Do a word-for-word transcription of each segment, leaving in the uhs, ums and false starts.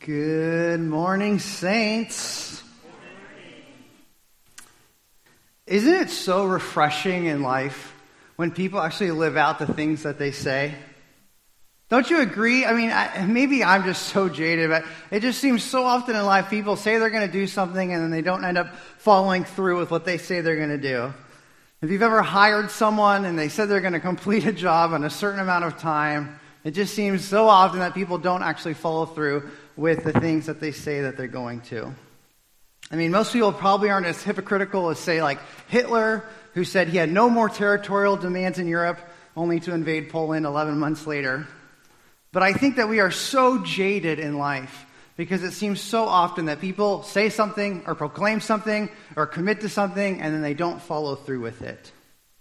Good morning, saints. Isn't it so refreshing in life when people actually live out the things that they say? Don't you agree? I mean, I, maybe I'm just so jaded, but it just seems so often in life people say they're going to do something and then they don't end up following through with what they say they're going to do. If you've ever hired someone and they said they're going to complete a job in a certain amount of time, it just seems so often that people don't actually follow through with the things that they say that they're going to. I mean, most people probably aren't as hypocritical as, say, like Hitler, who said he had no more territorial demands in Europe, only to invade Poland eleven months later. But I think that we are so jaded in life because it seems so often that people say something or proclaim something or commit to something and then they don't follow through with it.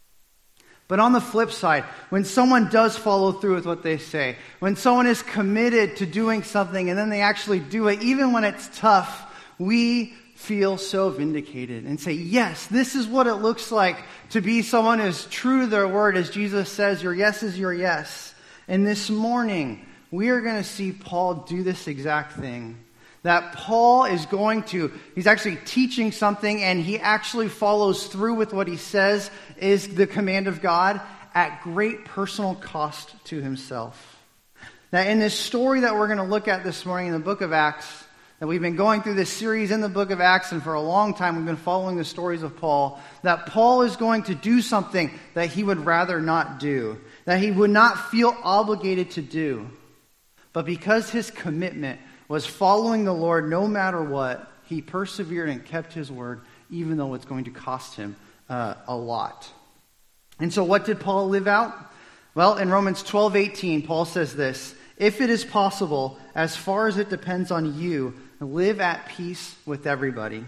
But on the flip side, when someone does follow through with what they say, when someone is committed to doing something and then they actually do it, even when it's tough, we feel so vindicated and say, yes, this is what it looks like to be someone who is true to their word. As Jesus says, your yes is your yes. And this morning, we are going to see Paul do this exact thing. That Paul is going to, he's actually teaching something and he actually follows through with what he says is the command of God at great personal cost to himself. Now in this story that we're going to look at this morning in the book of Acts, that we've been going through this series in the book of Acts, and for a long time we've been following the stories of Paul, that Paul is going to do something that he would rather not do, that he would not feel obligated to do. But because his commitment was following the Lord no matter what, he persevered and kept his word, even though it's going to cost him uh, a lot. And so what did Paul live out? Well, in Romans twelve eighteen, Paul says this, if it is possible, as far as it depends on you, live at peace with everybody.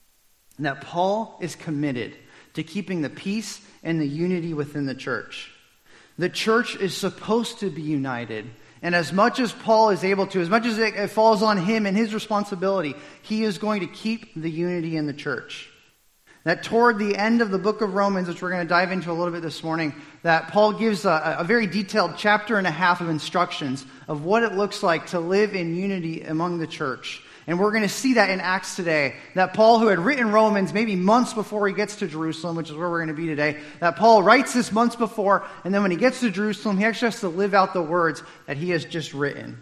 And that Paul is committed to keeping the peace and the unity within the church. The church is supposed to be united. And as much as Paul is able to, as much as it falls on him and his responsibility, he is going to keep the unity in the church. That toward the end of the book of Romans, which we're going to dive into a little bit this morning, that Paul gives a, a very detailed chapter and a half of instructions of what it looks like to live in unity among the church. And we're going to see that in Acts today, that Paul, who had written Romans maybe months before he gets to Jerusalem, which is where we're going to be today, that Paul writes this months before, and then when he gets to Jerusalem, he actually has to live out the words that he has just written.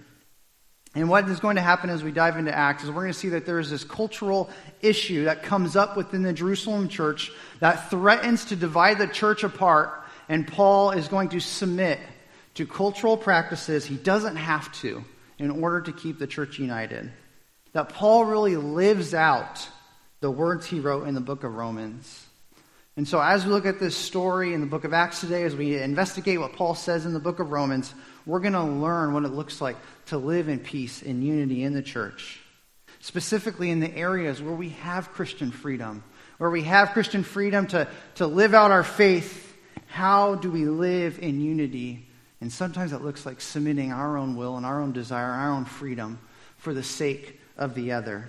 And what is going to happen as we dive into Acts is we're going to see that there is this cultural issue that comes up within the Jerusalem church that threatens to divide the church apart, and Paul is going to submit to cultural practices he doesn't have to in order to keep the church united. That Paul really lives out the words he wrote in the book of Romans. And so as we look at this story in the book of Acts today, as we investigate what Paul says in the book of Romans, we're going to learn what it looks like to live in peace and unity in the church. Specifically in the areas where we have Christian freedom, where we have Christian freedom to, to live out our faith. How do we live in unity? And sometimes it looks like submitting our own will and our own desire, our own freedom for the sake of the other.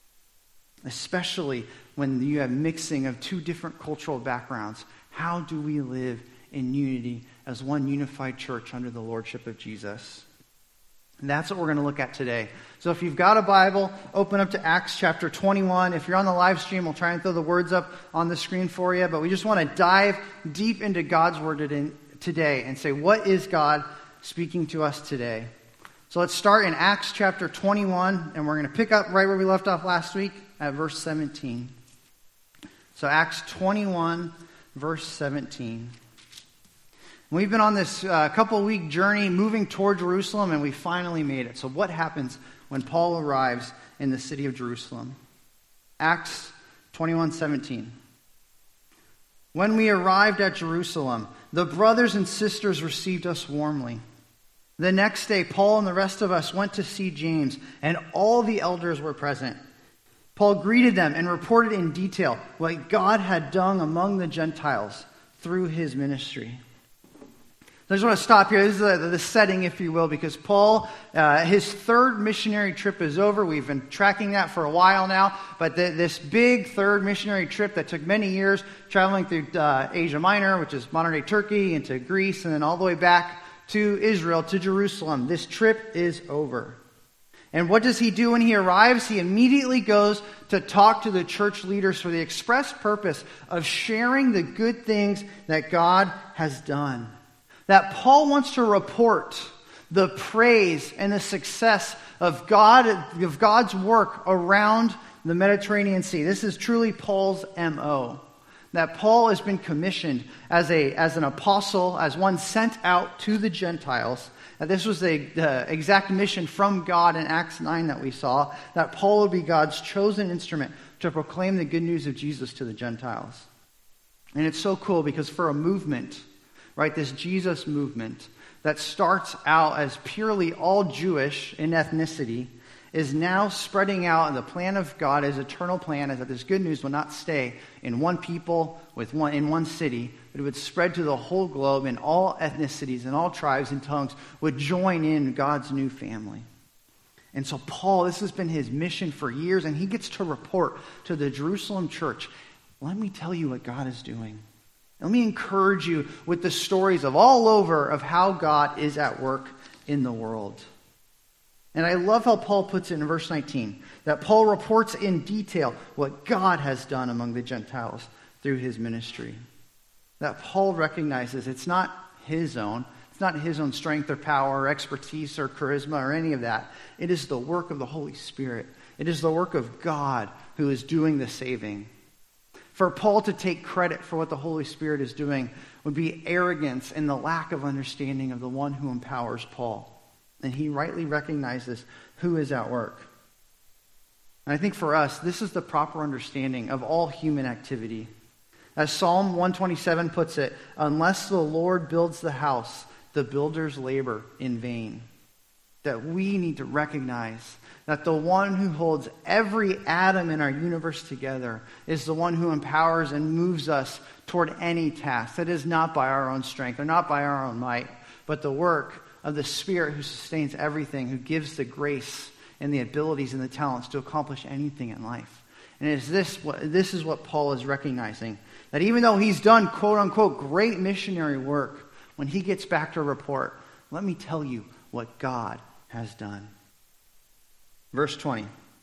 Especially when you have mixing of two different cultural backgrounds. How do we live in unity as one unified church under the lordship of Jesus? And that's what we're going to look at today. So if you've got a Bible, open up to Acts chapter twenty-one. If you're on the live stream, we'll try and throw the words up on the screen for you. But we just want to dive deep into God's word today and say, what is God speaking to us today? So let's start in Acts chapter twenty-one, and we're going to pick up right where we left off last week at verse seventeen. So Acts twenty-one, verse seventeen. We've been on this uh, couple-week journey moving toward Jerusalem, and we finally made it. So what happens when Paul arrives in the city of Jerusalem? Acts twenty-one, seventeen. When we arrived at Jerusalem, the brothers and sisters received us warmly. The next day, Paul and the rest of us went to see James, and all the elders were present. Paul greeted them and reported in detail what God had done among the Gentiles through his ministry. I just want to stop here. This is the, the setting, if you will, because Paul, uh, his third missionary trip is over. We've been tracking that for a while now. But the, this big third missionary trip that took many years, traveling through uh, Asia Minor, which is modern-day Turkey, into Greece, and then all the way back to Israel, to Jerusalem. This trip is over. And what does he do when he arrives? He immediately goes to talk to the church leaders for the express purpose of sharing the good things that God has done. That Paul wants to report the praise and the success of God, of God's work around the Mediterranean Sea. This is truly Paul's M O. That Paul has been commissioned as a as an apostle, as one sent out to the Gentiles. That this was the uh, exact mission from God in Acts nine that we saw, that Paul would be God's chosen instrument to proclaim the good news of Jesus to the Gentiles. And it's so cool because for a movement, right, this Jesus movement that starts out as purely all Jewish in ethnicity is now spreading out, and the plan of God, his eternal plan, is that this good news will not stay in one people, with one in one city, but it would spread to the whole globe, and all ethnicities and all tribes and tongues would join in God's new family. And so Paul, this has been his mission for years, and he gets to report to the Jerusalem church, let me tell you what God is doing. Let me encourage you with the stories of all over of how God is at work in the world. And I love how Paul puts it in verse nineteen, that Paul reports in detail what God has done among the Gentiles through his ministry. That Paul recognizes it's not his own, it's not his own strength or power or expertise or charisma or any of that. It is the work of the Holy Spirit. It is the work of God who is doing the saving. For Paul to take credit for what the Holy Spirit is doing would be arrogance and the lack of understanding of the one who empowers Paul. And he rightly recognizes who is at work. And I think for us, this is the proper understanding of all human activity. As Psalm one twenty-seven puts it, unless the Lord builds the house, the builders labor in vain. That we need to recognize that the one who holds every atom in our universe together is the one who empowers and moves us toward any task. That is not by our own strength or not by our own might, but the work of the Spirit who sustains everything, who gives the grace and the abilities and the talents to accomplish anything in life. And it is this, what, this is what Paul is recognizing. That even though he's done quote-unquote great missionary work, when he gets back to report, let me tell you what God has done. Verse twenty.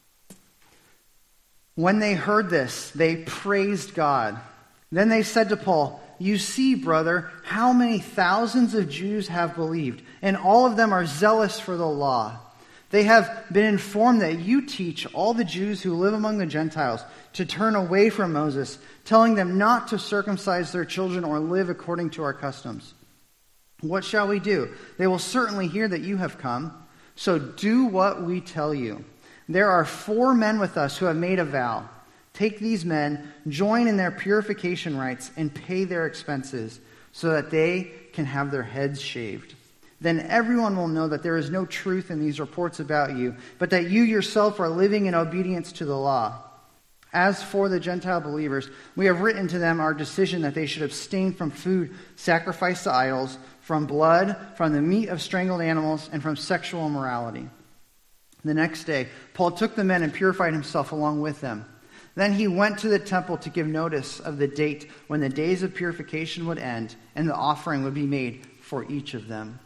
When they heard this, they praised God. Then they said to Paul, you see, brother, how many thousands of Jews have believed, and all of them are zealous for the law. They have been informed that you teach all the Jews who live among the Gentiles to turn away from Moses, telling them not to circumcise their children or live according to our customs. What shall we do? They will certainly hear that you have come, so do what we tell you. There are four men with us who have made a vow. Take these men, join in their purification rites, and pay their expenses, so that they can have their heads shaved. Then everyone will know that there is no truth in these reports about you, but that you yourself are living in obedience to the law. As for the Gentile believers, we have written to them our decision that they should abstain from food sacrificed to idols, from blood, from the meat of strangled animals, and from sexual immorality. The next day, Paul took the men and purified himself along with them. Then he went to the temple to give notice of the date when the days of purification would end and the offering would be made for each of them.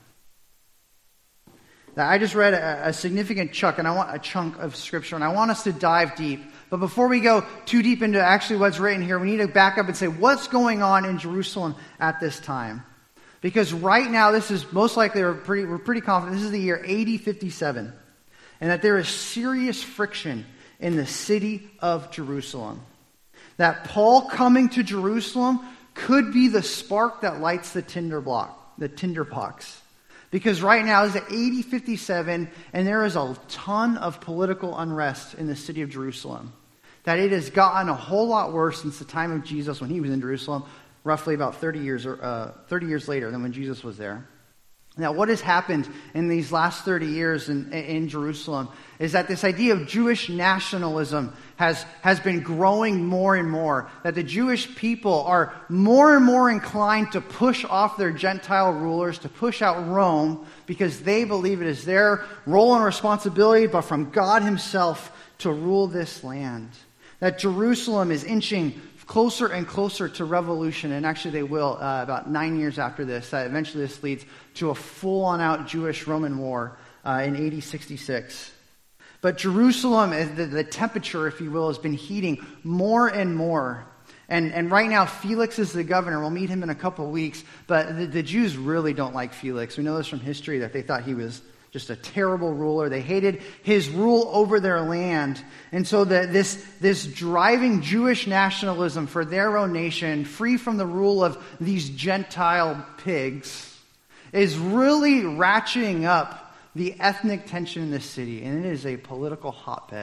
Now, I just read a, a significant chunk, and I want a chunk of scripture, and I want us to dive deep. But before we go too deep into actually what's written here, we need to back up and say what's going on in Jerusalem at this time. Because right now, this is most likely, we're pretty, we're pretty confident, this is the year A D fifty-seven, and that there is serious friction in the city of Jerusalem. That Paul coming to Jerusalem could be the spark that lights the tinder block, the tinder box. Because right now it's at A D fifty-seven, and there is a ton of political unrest in the city of Jerusalem. That it has gotten a whole lot worse since the time of Jesus when he was in Jerusalem, roughly about thirty years or uh, thirty years later than when Jesus was there. Now, what has happened in these last thirty years in, in Jerusalem is that this idea of Jewish nationalism has, has been growing more and more. That the Jewish people are more and more inclined to push off their Gentile rulers, to push out Rome, because they believe it is their role and responsibility, but from God himself, to rule this land. That Jerusalem is inching closer and closer to revolution, and actually they will uh, about nine years after this. Uh, eventually this leads to a full-on-out Jewish-Roman war uh, in A D sixty-six. But Jerusalem, the, the temperature, if you will, has been heating more and more. And, and right now, Felix is the governor. We'll meet him in a couple of weeks. But the, the Jews really don't like Felix. We know this from history, that they thought he was just a terrible ruler. They hated his rule over their land. And so the, this, this driving Jewish nationalism for their own nation, free from the rule of these Gentile pigs, is really ratcheting up the ethnic tension in this city, and it is a political hotbed.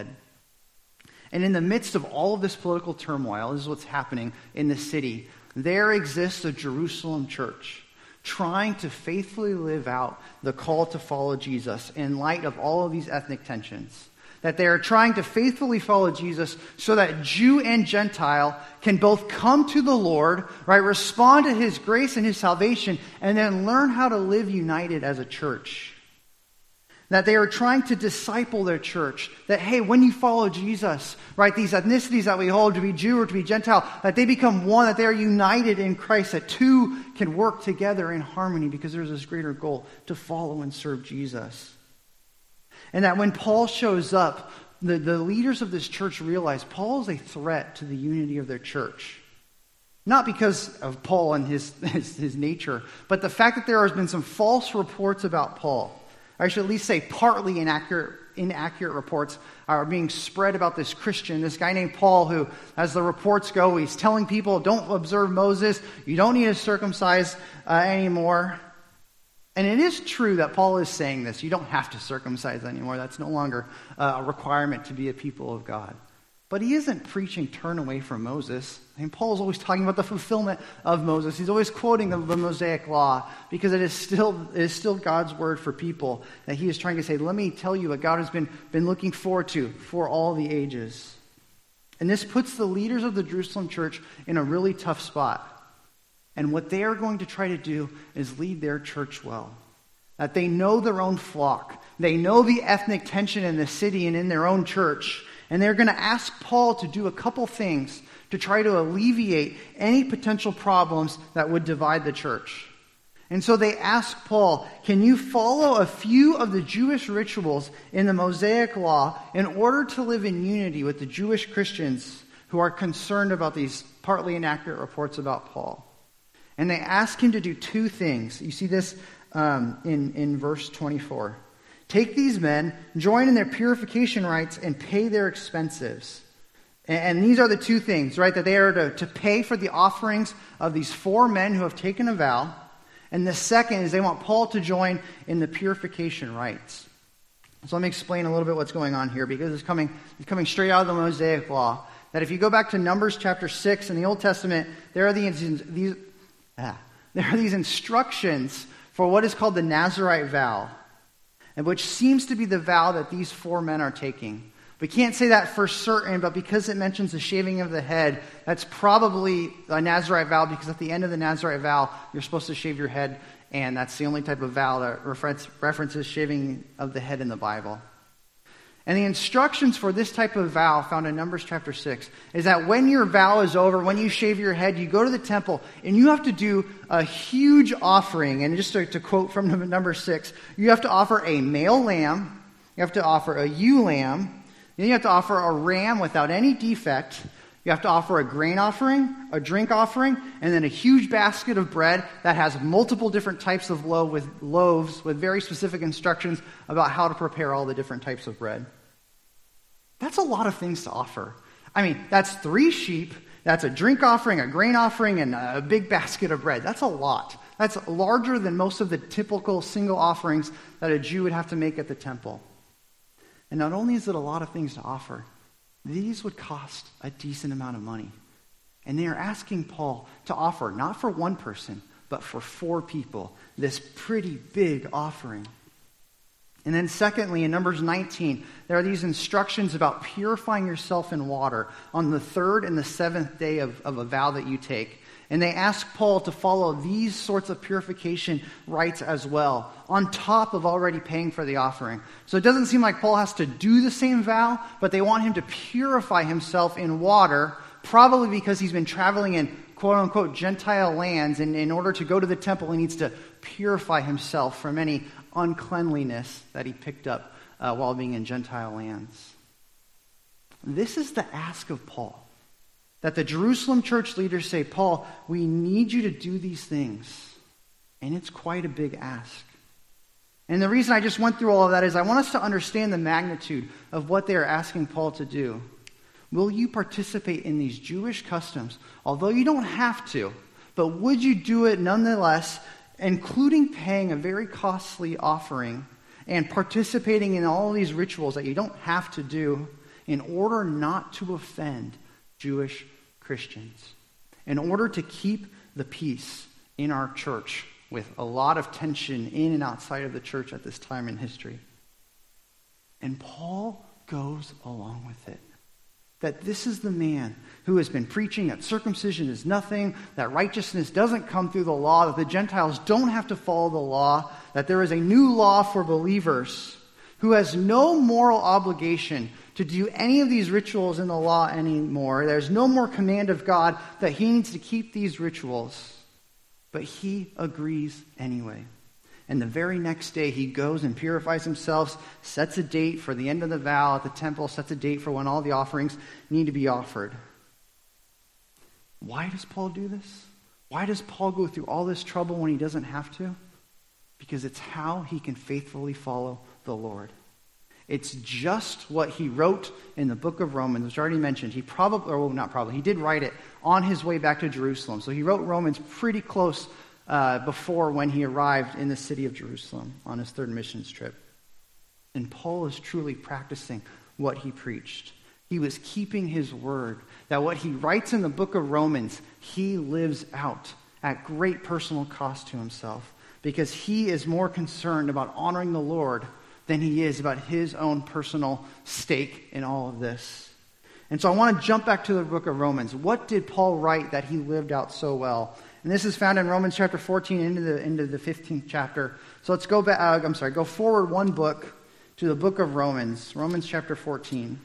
And in the midst of all of this political turmoil, this is what's happening in the city, there exists a Jerusalem church trying to faithfully live out the call to follow Jesus in light of all of these ethnic tensions. That they are trying to faithfully follow Jesus so that Jew and Gentile can both come to the Lord, right, respond to his grace and his salvation, and then learn how to live united as a church. That they are trying to disciple their church. That, hey, when you follow Jesus, right, these ethnicities that we hold, to be Jew or to be Gentile, that they become one, that they are united in Christ, that two can work together in harmony because there's this greater goal to follow and serve Jesus. And that when Paul shows up, the, the leaders of this church realize Paul is a threat to the unity of their church. Not because of Paul and his, his, his nature, but the fact that there has been some false reports about Paul. I should at least say partly inaccurate, inaccurate reports are being spread about this Christian, this guy named Paul, who, as the reports go, he's telling people, don't observe Moses, you don't need to circumcise uh, anymore. And it is true that Paul is saying this. You don't have to circumcise anymore. That's no longer uh, a requirement to be a people of God. But he isn't preaching turn away from Moses. I mean, Paul is always talking about the fulfillment of Moses. He's always quoting the, the Mosaic Law because it is still it is still God's word for people that he is trying to say, let me tell you what God has been, been looking forward to for all the ages. And this puts the leaders of the Jerusalem church in a really tough spot. And what they are going to try to do is lead their church well. That they know their own flock. They know the ethnic tension in the city and in their own church. And they're going to ask Paul to do a couple things to try to alleviate any potential problems that would divide the church. And so they ask Paul, can you follow a few of the Jewish rituals in the Mosaic Law in order to live in unity with the Jewish Christians who are concerned about these partly inaccurate reports about Paul? And they ask him to do two things. You see this um, in, in verse twenty-four. Take these men, join in their purification rites, and pay their expenses. And, and these are the two things, right? That they are to, to pay for the offerings of these four men who have taken a vow. And the second is they want Paul to join in the purification rites. So let me explain a little bit what's going on here, because it's coming, it's coming straight out of the Mosaic Law. That if you go back to Numbers chapter six in the Old Testament, there are these, these, ah, there are these instructions for what is called the Nazirite vow, and which seems to be the vow that these four men are taking. We can't say that for certain, but because it mentions the shaving of the head, that's probably a Nazirite vow, because at the end of the Nazirite vow, you're supposed to shave your head, and that's the only type of vow that reference, references shaving of the head in the Bible. And the instructions for this type of vow found in Numbers chapter six is that when your vow is over, when you shave your head, you go to the temple and you have to do a huge offering. And just to, to quote from number six, you have to offer a male lamb, you have to offer a ewe lamb, then you have to offer a ram without any defect, you have to offer a grain offering, a drink offering, and then a huge basket of bread that has multiple different types of loaf with loaves with very specific instructions about how to prepare all the different types of bread. That's a lot of things to offer. I mean, that's three sheep, that's a drink offering, a grain offering, and a big basket of bread. That's a lot. That's larger than most of the typical single offerings that a Jew would have to make at the temple. And not only is it a lot of things to offer, these would cost a decent amount of money. And they are asking Paul to offer, not for one person, but for four people, this pretty big offering. And then secondly, in Numbers nineteen, there are these instructions about purifying yourself in water on the third and the seventh day of, of a vow that you take. And they ask Paul to follow these sorts of purification rites as well, on top of already paying for the offering. So it doesn't seem like Paul has to do the same vow, but they want him to purify himself in water, probably because he's been traveling in quote-unquote Gentile lands, and in order to go to the temple, he needs to purify himself from any uncleanliness that he picked up uh, while being in Gentile lands. This is the ask of Paul. That the Jerusalem church leaders say, Paul, we need you to do these things. And it's quite a big ask. And the reason I just went through all of that is I want us to understand the magnitude of what they are asking Paul to do. Will you participate in these Jewish customs, although you don't have to, but would you do it nonetheless, including paying a very costly offering and participating in all these rituals that you don't have to do in order not to offend Jewish Christians, in order to keep the peace in our church with a lot of tension in and outside of the church at this time in history. And Paul goes along with it. That this is the man who has been preaching that circumcision is nothing, that righteousness doesn't come through the law, that the Gentiles don't have to follow the law, that there is a new law for believers, who has no moral obligation to do any of these rituals in the law anymore. There's no more command of God that he needs to keep these rituals. But he agrees anyway. And the very next day he goes and purifies himself, sets a date for the end of the vow at the temple, sets a date for when all the offerings need to be offered. Why does Paul do this? Why does Paul go through all this trouble when he doesn't have to? Because it's how he can faithfully follow the Lord. It's just what he wrote in the book of Romans, which I already mentioned. He probably, or well, not probably, he did write it on his way back to Jerusalem. So he wrote Romans pretty close uh, before when he arrived in the city of Jerusalem on his third missions trip. And Paul is truly practicing what he preached. He was keeping his word, that what he writes in the book of Romans, he lives out at great personal cost to himself, because he is more concerned about honoring the Lord than he is about his own personal stake in all of this. And so I want to jump back to the book of Romans. What did Paul write that he lived out so well? And this is found in Romans chapter fourteen into the into the fifteenth chapter. So let's go back, uh, I'm sorry, go forward one book to the book of Romans, Romans chapter fourteen.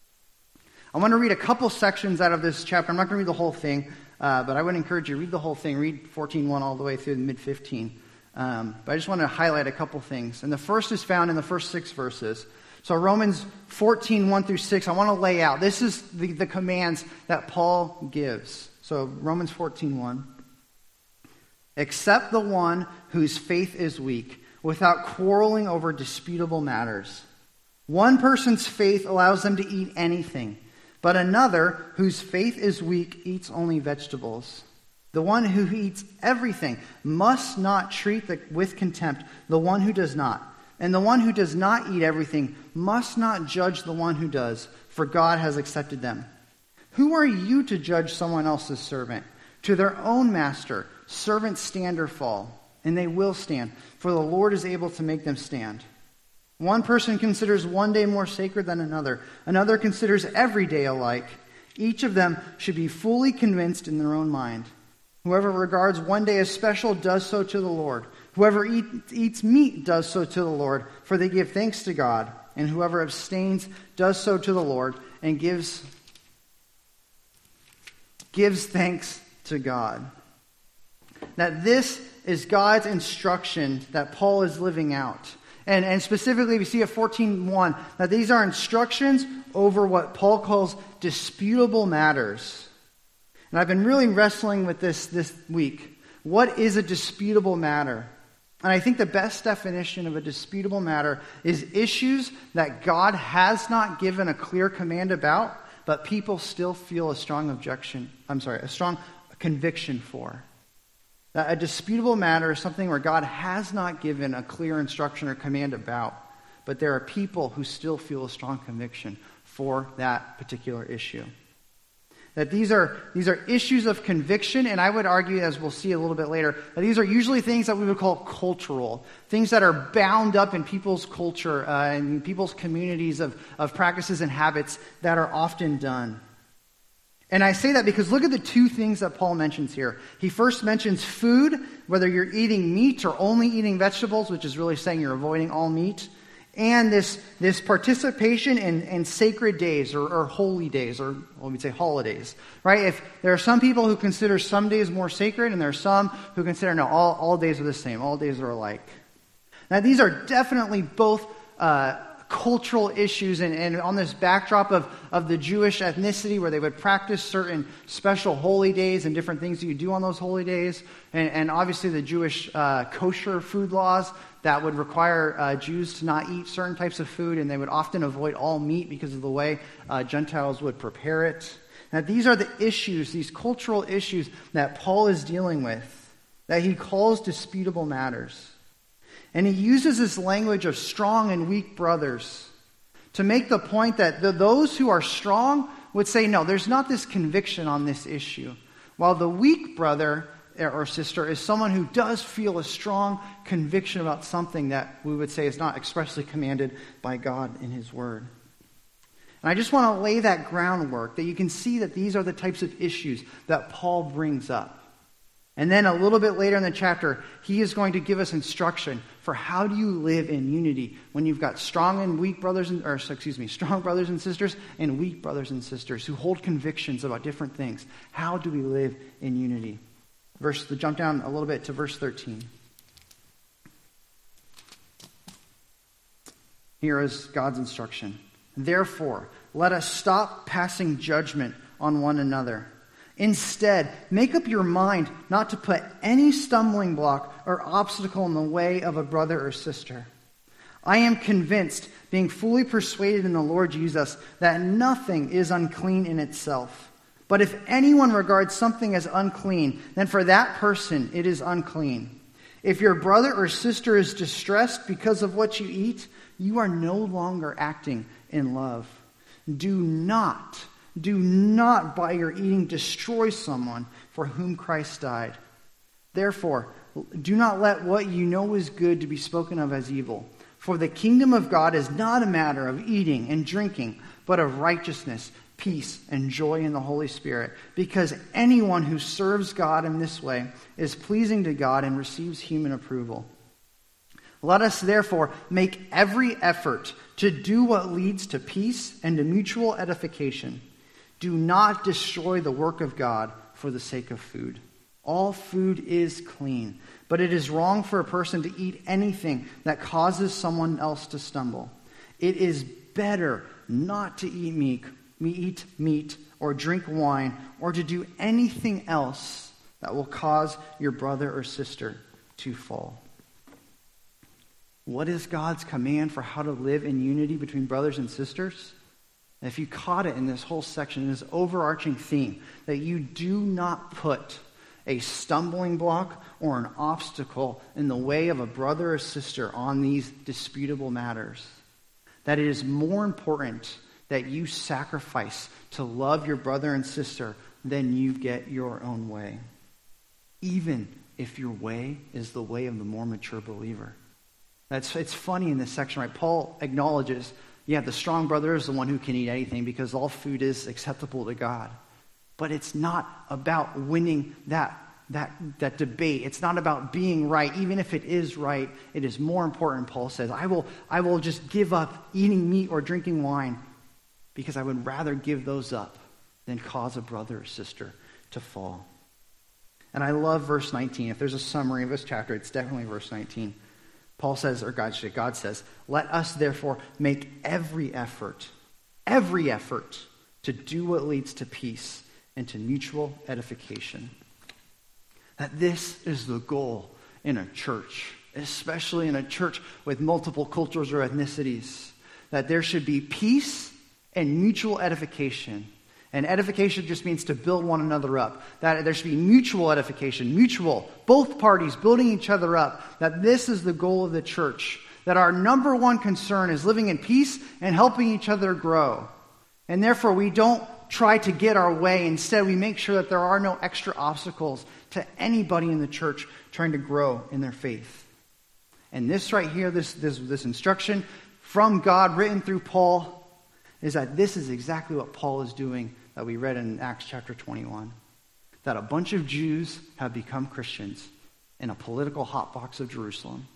I want to read a couple sections out of this chapter. I'm not going to read the whole thing, uh, but I would encourage you to read the whole thing. Read fourteen one all the way through the mid fifteen. Um, but I just want to highlight a couple things. And the first is found in the first six verses. So Romans fourteen, one through six, I want to lay out. This is the, the commands that Paul gives. So Romans fourteen, one. Accept the one whose faith is weak, without quarreling over disputable matters. One person's faith allows them to eat anything, but another whose faith is weak eats only vegetables. The one who eats everything must not treat the, with contempt the one who does not. And the one who does not eat everything must not judge the one who does, for God has accepted them. Who are you to judge someone else's servant? To their own master, servants stand or fall, and they will stand, for the Lord is able to make them stand. One person considers one day more sacred than another. Another considers every day alike. Each of them should be fully convinced in their own mind. Whoever regards one day as special does so to the Lord. Whoever eat, eats meat does so to the Lord, for they give thanks to God. And whoever abstains does so to the Lord and gives, gives thanks to God. That this is God's instruction that Paul is living out. And, and specifically, we see at fourteen one that these are instructions over what Paul calls disputable matters. And I've been really wrestling with this this week. What is a disputable matter? And I think the best definition of a disputable matter is issues that God has not given a clear command about, but people still feel a strong objection, I'm sorry, a strong conviction for. That a disputable matter is something where God has not given a clear instruction or command about, but there are people who still feel a strong conviction for that particular issue. That these are these are issues of conviction, and I would argue, as we'll see a little bit later, that these are usually things that we would call cultural, things that are bound up in people's culture uh, and people's communities of, of practices and habits that are often done. And I say that because look at the two things that Paul mentions here. He first mentions food, whether you're eating meat or only eating vegetables, which is really saying you're avoiding all meat. And this, this participation in, in sacred days or, or holy days, or well, we'd say holidays, right? If there are some people who consider some days more sacred, and there are some who consider, no, all, all days are the same, all days are alike. Now, these are definitely both uh, cultural issues and, and on this backdrop of, of the Jewish ethnicity where they would practice certain special holy days and different things that you do on those holy days. And, and obviously the Jewish uh, kosher food laws that would require uh, Jews to not eat certain types of food, and they would often avoid all meat because of the way uh, Gentiles would prepare it. Now, these are the issues, these cultural issues that Paul is dealing with, that he calls disputable matters. And he uses this language of strong and weak brothers to make the point that the, those who are strong would say, no, there's not this conviction on this issue, while the weak brother or sister is someone who does feel a strong conviction about something that we would say is not expressly commanded by God in his word. And I just want to lay that groundwork that you can see that these are the types of issues that Paul brings up. And then a little bit later in the chapter, he is going to give us instruction for how do you live in unity when you've got strong and weak brothers and or excuse me, strong brothers and sisters and weak brothers and sisters who hold convictions about different things. How do we live in unity? Verse, jump down a little bit to verse thirteen. Here is God's instruction. Therefore, let us stop passing judgment on one another. Instead, make up your mind not to put any stumbling block or obstacle in the way of a brother or sister. I am convinced, being fully persuaded in the Lord Jesus, that nothing is unclean in itself. But if anyone regards something as unclean, then for that person it is unclean. If your brother or sister is distressed because of what you eat, you are no longer acting in love. Do not, do not by your eating destroy someone for whom Christ died. Therefore, do not let what you know is good to be spoken of as evil. For the kingdom of God is not a matter of eating and drinking, but of righteousness, peace, and joy in the Holy Spirit, because anyone who serves God in this way is pleasing to God and receives human approval. Let us therefore make every effort to do what leads to peace and to mutual edification. Do not destroy the work of God for the sake of food. All food is clean, but it is wrong for a person to eat anything that causes someone else to stumble. It is better not to eat meat, eat meat or drink wine or to do anything else that will cause your brother or sister to fall. What is God's command for how to live in unity between brothers and sisters? And if you caught it in this whole section, in this overarching theme, that you do not put a stumbling block or an obstacle in the way of a brother or sister on these disputable matters. That it is more important that you sacrifice to love your brother and sister than you get your own way. Even if your way is the way of the more mature believer. That's it's funny in this section, right? Paul acknowledges, yeah, the strong brother is the one who can eat anything because all food is acceptable to God. But it's not about winning that, that, that debate. It's not about being right. Even if it is right, it is more important, Paul says. I will, I will just give up eating meat or drinking wine because I would rather give those up than cause a brother or sister to fall. And I love verse nineteen. If there's a summary of this chapter, it's definitely verse nineteen. Paul says, or God, God says, let us therefore make every effort, every effort to do what leads to peace and to mutual edification. That this is the goal in a church, especially in a church with multiple cultures or ethnicities, that there should be peace and mutual edification. And edification just means to build one another up. That there should be mutual edification, mutual, both parties building each other up. That this is the goal of the church. That our number one concern is living in peace and helping each other grow. And therefore we don't try to get our way. Instead, we make sure that there are no extra obstacles to anybody in the church trying to grow in their faith. And this right here, this, this, this instruction from God written through Paul, is that this is exactly what Paul is doing that we read in Acts chapter twenty-one. That a bunch of Jews have become Christians in a political hotbox of Jerusalem.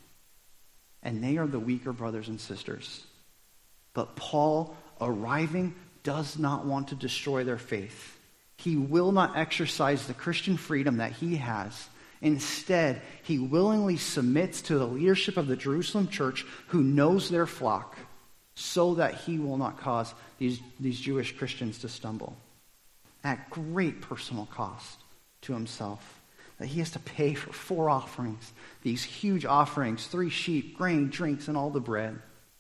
And they are the weaker brothers and sisters. But Paul, arriving, does not want to destroy their faith. He will not exercise the Christian freedom that he has. Instead, he willingly submits to the leadership of the Jerusalem church who knows their flock, so that he will not cause these, these Jewish Christians to stumble. At great personal cost to himself. That he has to pay for four offerings, these huge offerings, three sheep, grain, drinks, and all the bread.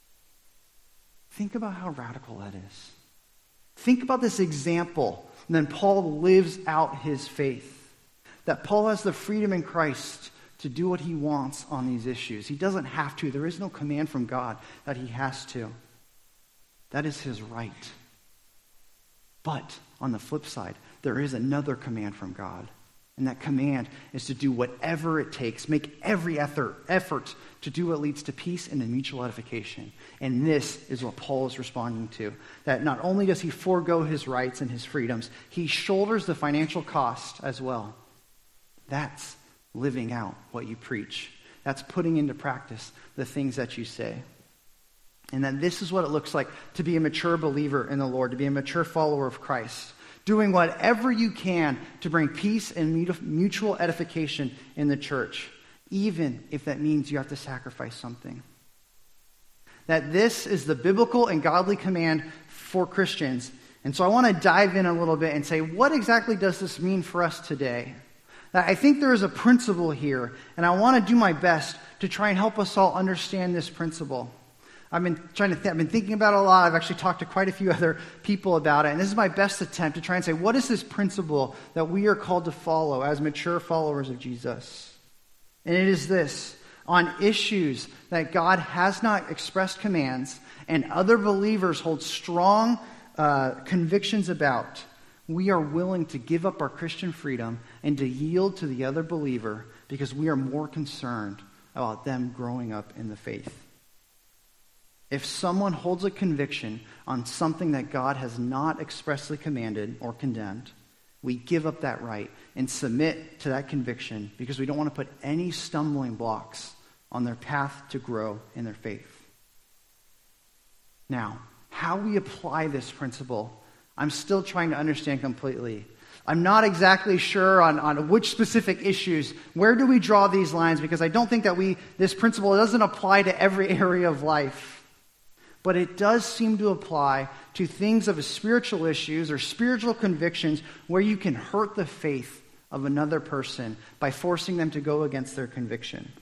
Think about how radical that is. Think about this example. And then Paul lives out his faith. That Paul has the freedom in Christ to do what he wants on these issues. He doesn't have to. There is no command from God that he has to. That is his right. But on the flip side, there is another command from God. And that command is to do whatever it takes, make every effort, effort to do what leads to peace and to mutual edification. And this is what Paul is responding to. That not only does he forego his rights and his freedoms, he shoulders the financial cost as well. That's living out what you preach. That's putting into practice the things that you say. And that this is what it looks like to be a mature believer in the Lord, to be a mature follower of Christ. Doing whatever you can to bring peace and mutual edification in the church, even if that means you have to sacrifice something. That this is the biblical and godly command for Christians. And so I want to dive in a little bit and say, what exactly does this mean for us today? That I think there is a principle here, and I want to do my best to try and help us all understand this principle. I've been trying to. Th- I've been thinking about it a lot. I've actually talked to quite a few other people about it, and this is my best attempt to try and say, what is this principle that we are called to follow as mature followers of Jesus? And it is this: on issues that God has not expressed commands and other believers hold strong uh, convictions about, we are willing to give up our Christian freedom and to yield to the other believer because we are more concerned about them growing up in the faith. If someone holds a conviction on something that God has not expressly commanded or condemned, we give up that right and submit to that conviction because we don't want to put any stumbling blocks on their path to grow in their faith. Now, how we apply this principle, I'm still trying to understand completely. I'm not exactly sure on, on which specific issues, where do we draw these lines, because I don't think that we this principle doesn't apply to every area of life. But it does seem to apply to things of spiritual issues or spiritual convictions where you can hurt the faith of another person by forcing them to go against their conviction.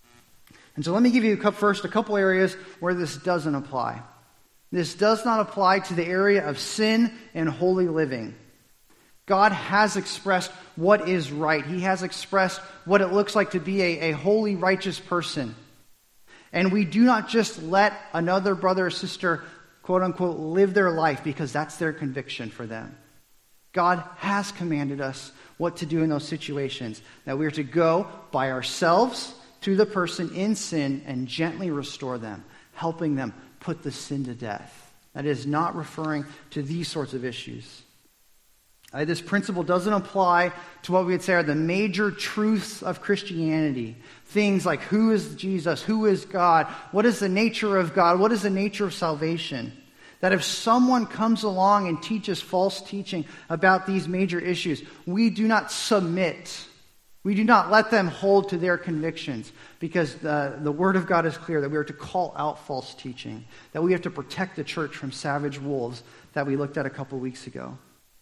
And so let me give you a, first a couple areas where this doesn't apply. This does not apply to the area of sin and holy living. God has expressed what is right. He has expressed what it looks like to be a, a holy, righteous person. And we do not just let another brother or sister, quote unquote, live their life because that's their conviction for them. God has commanded us what to do in those situations. That we are to go by ourselves to the person in sin and gently restore them, helping them put the sin to death. That is not referring to these sorts of issues. Uh, this principle doesn't apply to what we would say are the major truths of Christianity. Things like who is Jesus, who is God, what is the nature of God, what is the nature of salvation. That if someone comes along and teaches false teaching about these major issues, we do not submit. We do not let them hold to their convictions, because the, the Word of God is clear that we are to call out false teaching, that we have to protect the church from savage wolves that we looked at a couple weeks ago.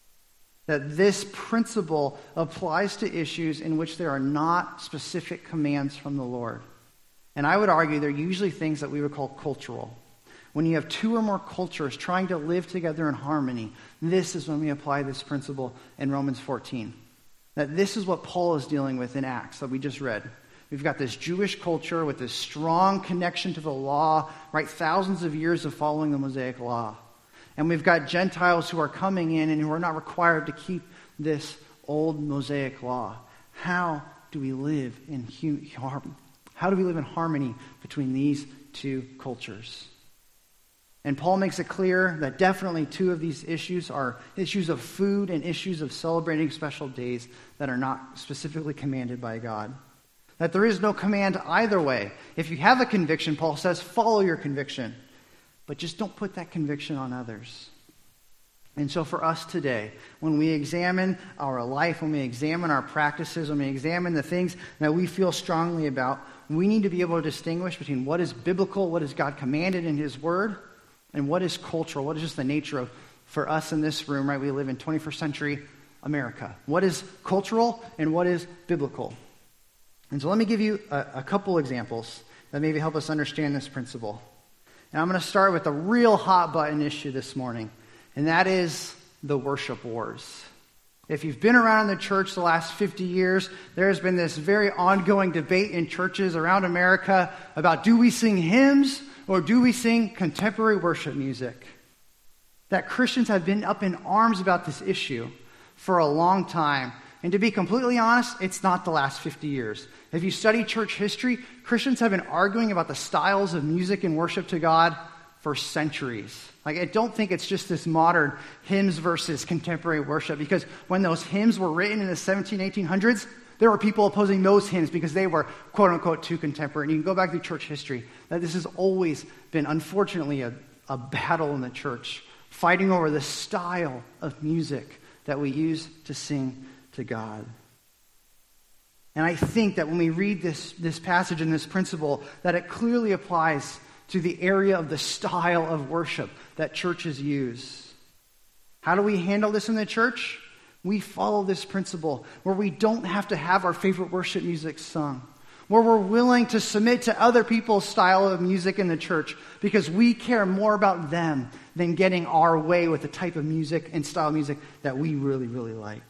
That this principle applies to issues in which there are not specific commands from the Lord. And I would argue they're usually things that we would call cultural. When you have two or more cultures trying to live together in harmony, this is when we apply this principle in Romans fourteen. That this is what Paul is dealing with in Acts that we just read. We've got this Jewish culture with this strong connection to the law, right? Thousands of years of following the Mosaic law. And we've got Gentiles who are coming in and who are not required to keep this old Mosaic law. How do we live in hum- how do we live in harmony between these two cultures? And Paul makes it clear that definitely two of these issues are issues of food and issues of celebrating special days that are not specifically commanded by God. That there is no command either way. If you have a conviction, Paul says, follow your conviction. But just don't put that conviction on others. And so for us today, when we examine our life, when we examine our practices, when we examine the things that we feel strongly about, we need to be able to distinguish between what is biblical, what is God commanded in His Word, And what is cultural? What is just the nature of, for us in this room, right? We live in twenty-first century America. What is cultural and what is biblical? And so let me give you a, a couple examples that maybe help us understand this principle. And I'm going to start with a real hot button issue this morning, and that is the worship wars. If you've been around in the church the last fifty years, there has been this very ongoing debate in churches around America about, do we sing hymns or do we sing contemporary worship music? That Christians have been up in arms about this issue for a long time. And to be completely honest, it's not the last fifty years. If you study church history, Christians have been arguing about the styles of music and worship to God for centuries. Like, I don't think it's just this modern hymns versus contemporary worship, because when those hymns were written in the seventeen, eighteen hundreds, there were people opposing those hymns because they were, quote unquote, too contemporary. And you can go back through church history, that this has always been, unfortunately, a, a battle in the church, fighting over the style of music that we use to sing to God. And I think that when we read this, this passage and this principle, that it clearly applies to the area of the style of worship that churches use. How do we handle this in the church? We follow this principle where we don't have to have our favorite worship music sung, where we're willing to submit to other people's style of music in the church because we care more about them than getting our way with the type of music and style of music that we really, really like.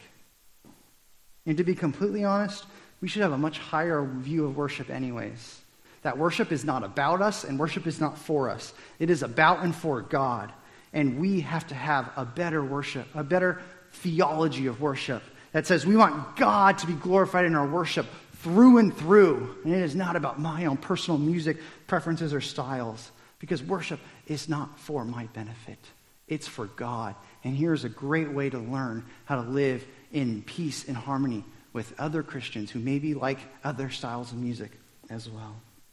And to be completely honest, we should have a much higher view of worship anyways. That worship is not about us and worship is not for us. It is about and for God. And we have to have a better worship, a better theology of worship that says we want God to be glorified in our worship through and through. And it is not about my own personal music preferences or styles, because worship is not for my benefit. It's for God. And here's a great way to learn how to live in peace and harmony with other Christians who maybe like other styles of music as well.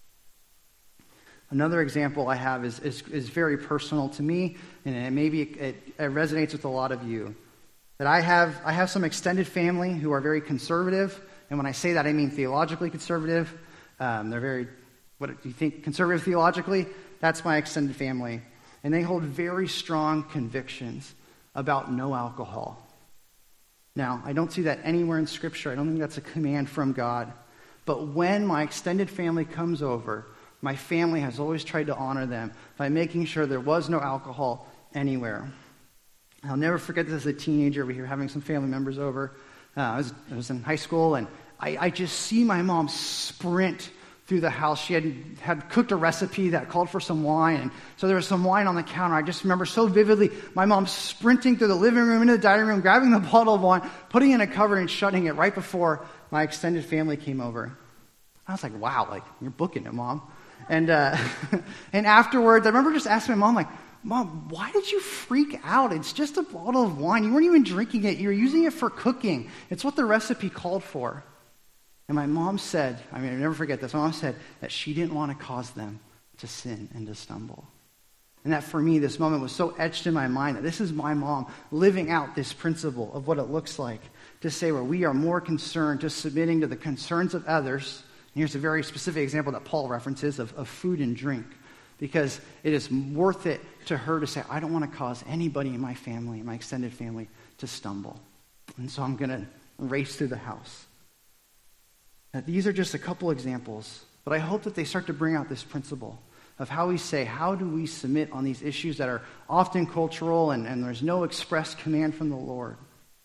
Another example I have is, is, is very personal to me, and maybe it, it resonates with a lot of you. That I have I have some extended family who are very conservative, and when I say that, I mean theologically conservative. Um, they're very, what do you think, conservative theologically? That's my extended family. And they hold very strong convictions about no alcohol. Now, I don't see that anywhere in Scripture. I don't think that's a command from God. But when my extended family comes over, my family has always tried to honor them by making sure there was no alcohol anywhere. I'll never forget this as a teenager. We were having some family members over. Uh, I, was, I was in high school, and I, I just see my mom sprint through the house. She had, had cooked a recipe that called for some wine, and so there was some wine on the counter. I just remember so vividly my mom sprinting through the living room into the dining room, grabbing the bottle of wine, putting it in a cover, and shutting it right before my extended family came over. I was like, wow, like, you're booking it, Mom. And uh, and afterwards, I remember just asking my mom, like, Mom, why did you freak out? It's just a bottle of wine. You weren't even drinking it. You were using it for cooking. It's what the recipe called for. And my mom said, I mean, I'll never forget this. My mom said that she didn't want to cause them to sin and to stumble. And that for me, this moment was so etched in my mind that this is my mom living out this principle of what it looks like to say where we are more concerned just submitting to the concerns of others. And here's a very specific example that Paul references of, of food and drink. Because it is worth it to her to say, I don't want to cause anybody in my family, my extended family, to stumble. And so I'm going to race through the house. Now, these are just a couple examples, but I hope that they start to bring out this principle of how we say, how do we submit on these issues that are often cultural and, and there's no express command from the Lord.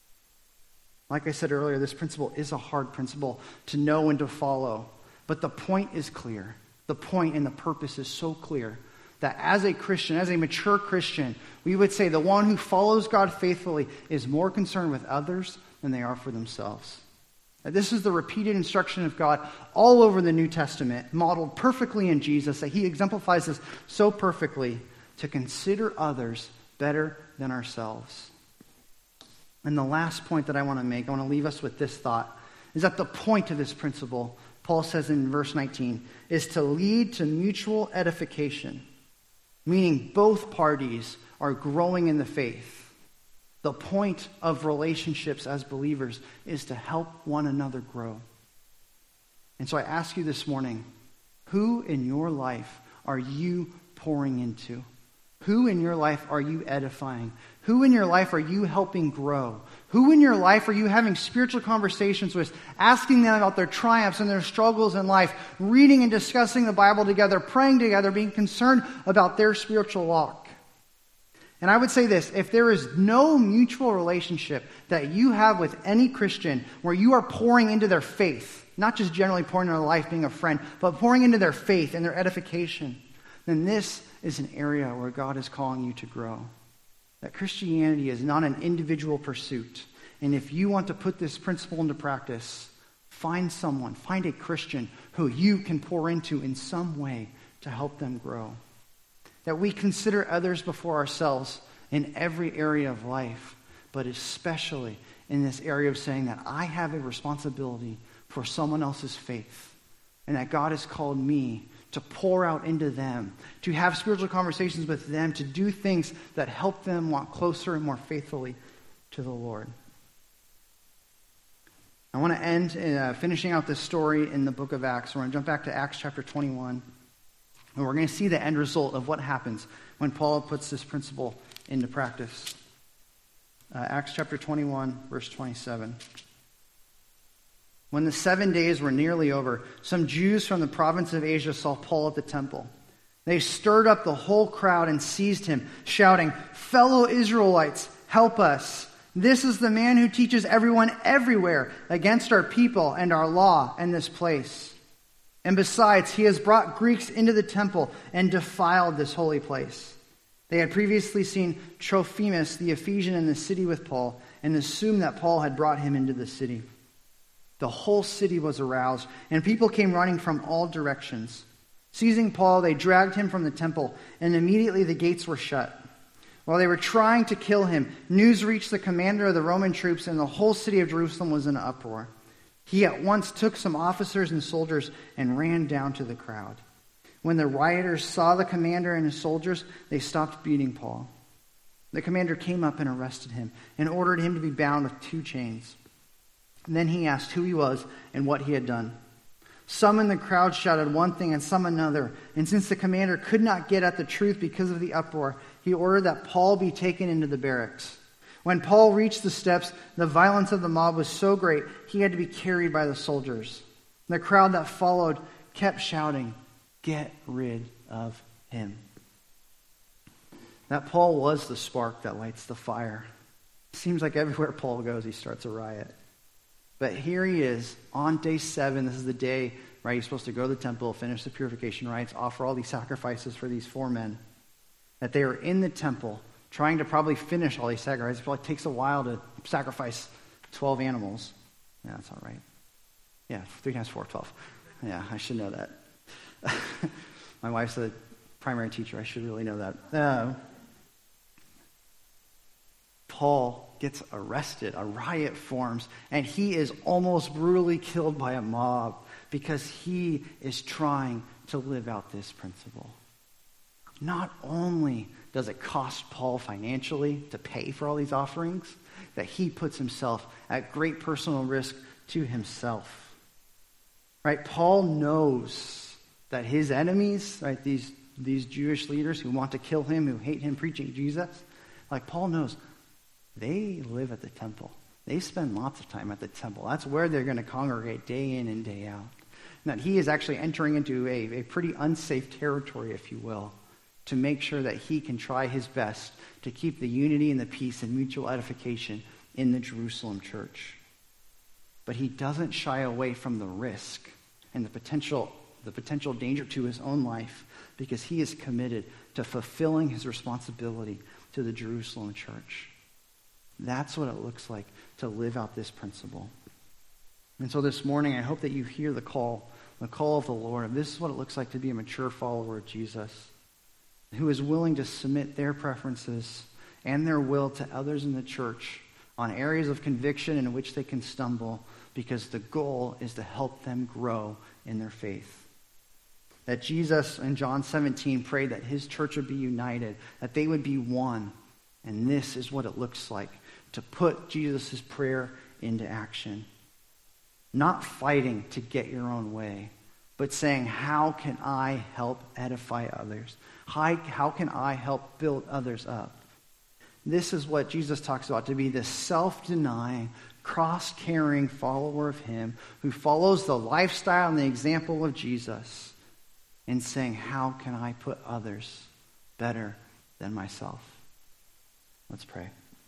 Like I said earlier, this principle is a hard principle to know and to follow, but the point is clear. The point and the purpose is so clear that as a Christian, as a mature Christian, we would say the one who follows God faithfully is more concerned with others than they are for themselves. That this is the repeated instruction of God all over the New Testament, modeled perfectly in Jesus, that he exemplifies this so perfectly, to consider others better than ourselves. And the last point that I want to make, I want to leave us with this thought, is that the point of this principle, Paul says in verse nineteen, is to lead to mutual edification, meaning both parties are growing in the faith. The point of relationships as believers is to help one another grow. And so I ask you this morning, who in your life are you pouring into? Who in your life are you edifying? Who in your life are you helping grow? Who in your life are you having spiritual conversations with, asking them about their triumphs and their struggles in life, reading and discussing the Bible together, praying together, being concerned about their spiritual walk? And I would say this, if there is no mutual relationship that you have with any Christian where you are pouring into their faith, not just generally pouring into their life, being a friend, but pouring into their faith and their edification, then this is an area where God is calling you to grow. That Christianity is not an individual pursuit. And if you want to put this principle into practice, find someone, find a Christian who you can pour into in some way to help them grow. That we consider others before ourselves in every area of life, but especially in this area of saying that I have a responsibility for someone else's faith, and that God has called me to pour out into them, to have spiritual conversations with them, to do things that help them walk closer and more faithfully to the Lord. I want to end uh, finishing out this story in the book of Acts. We're going to jump back to Acts chapter twenty-one, and we're going to see the end result of what happens when Paul puts this principle into practice. Uh, Acts chapter twenty-one, verse twenty-seven. When the seven days were nearly over, some Jews from the province of Asia saw Paul at the temple. They stirred up the whole crowd and seized him, shouting, "Fellow Israelites, help us! This is the man who teaches everyone everywhere against our people and our law and this place. And besides, he has brought Greeks into the temple and defiled this holy place." They had previously seen Trophimus the Ephesian in the city with Paul and assumed that Paul had brought him into the city. The whole city was aroused, and people came running from all directions. Seizing Paul, they dragged him from the temple, and immediately the gates were shut. While they were trying to kill him, news reached the commander of the Roman troops, and the whole city of Jerusalem was in an uproar. He at once took some officers and soldiers and ran down to the crowd. When the rioters saw the commander and his soldiers, they stopped beating Paul. The commander came up and arrested him and ordered him to be bound with two chains. And then he asked who he was and what he had done. Some in the crowd shouted one thing and some another. And since the commander could not get at the truth because of the uproar, he ordered that Paul be taken into the barracks. When Paul reached the steps, the violence of the mob was so great, he had to be carried by the soldiers. The crowd that followed kept shouting, "Get rid of him." That Paul was the spark that lights the fire. It seems like everywhere Paul goes, he starts a riot. But here he is on day seven. This is the day, right? He's supposed to go to the temple, finish the purification rites, offer all these sacrifices for these four men. That they are in the temple, trying to probably finish all these sacrifices. It probably takes a while to sacrifice twelve animals. Yeah, that's all right. Yeah, three times four, twelve. Yeah, I should know that. My wife's a primary teacher. I should really know that. Uh, Paul gets arrested. A riot forms, and he is almost brutally killed by a mob because he is trying to live out this principle. Not only does it cost Paul financially to pay for all these offerings, that he puts himself at great personal risk to himself. Right? Paul knows that his enemies, right, these, these Jewish leaders who want to kill him, who hate him preaching Jesus, like Paul knows, they live at the temple. They spend lots of time at the temple. That's where they're going to congregate day in and day out. And that he is actually entering into a, a pretty unsafe territory, if you will, to make sure that he can try his best to keep the unity and the peace and mutual edification in the Jerusalem church. But he doesn't shy away from the risk and the potential, the potential danger to his own life because he is committed to fulfilling his responsibility to the Jerusalem church. That's what it looks like to live out this principle. And so this morning, I hope that you hear the call, the call of the Lord. This is what it looks like to be a mature follower of Jesus, who is willing to submit their preferences and their will to others in the church on areas of conviction in which they can stumble, because the goal is to help them grow in their faith. That Jesus in John seventeen prayed that his church would be united, that they would be one. And this is what it looks like to put Jesus' prayer into action. Not fighting to get your own way, but saying, how can I help edify others? How, how can I help build others up? This is what Jesus talks about, to be the self-denying, cross-carrying follower of him who follows the lifestyle and the example of Jesus and saying, how can I put others better than myself? Let's pray.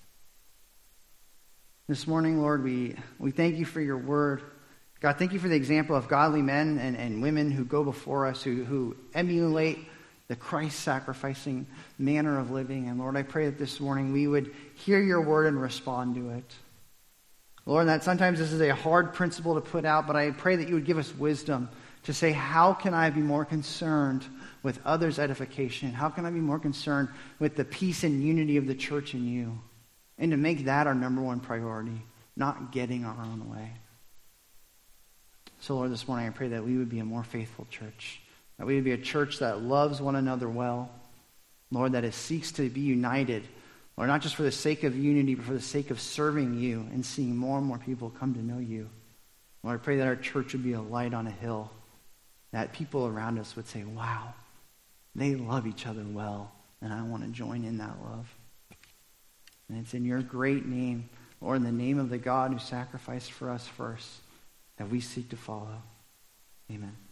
This morning, Lord, we, we thank you for your word. God, thank you for the example of godly men and, and women who go before us, who, who emulate the Christ-sacrificing manner of living. And Lord, I pray that this morning we would hear your word and respond to it. Lord, that sometimes this is a hard principle to put out, but I pray that you would give us wisdom to say, how can I be more concerned with others' edification? How can I be more concerned with the peace and unity of the church in you? And to make that our number one priority, not getting our own way. So Lord, this morning I pray that we would be a more faithful church. That we would be a church that loves one another well. Lord, that it seeks to be united. Lord, not just for the sake of unity, but for the sake of serving you and seeing more and more people come to know you. Lord, I pray that our church would be a light on a hill. That people around us would say, wow, they love each other well. And I want to join in that love. And it's in your great name, Lord, in the name of the God who sacrificed for us first, that we seek to follow. Amen.